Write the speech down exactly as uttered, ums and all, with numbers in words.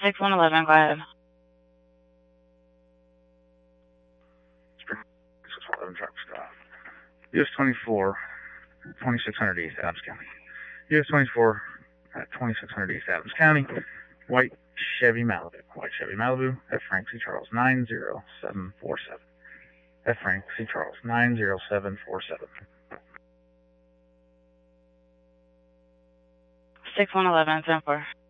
six one one one, go ahead. six one one Truck Stop. U S twenty-four, twenty-six hundred East Adams County. U S twenty-four at twenty-six hundred East Adams County. White Chevy Malibu. White Chevy Malibu at Frank C. Charles nine zero seven four seven. At Frank C. Charles nine zero seven four seven. six one one one, ten four.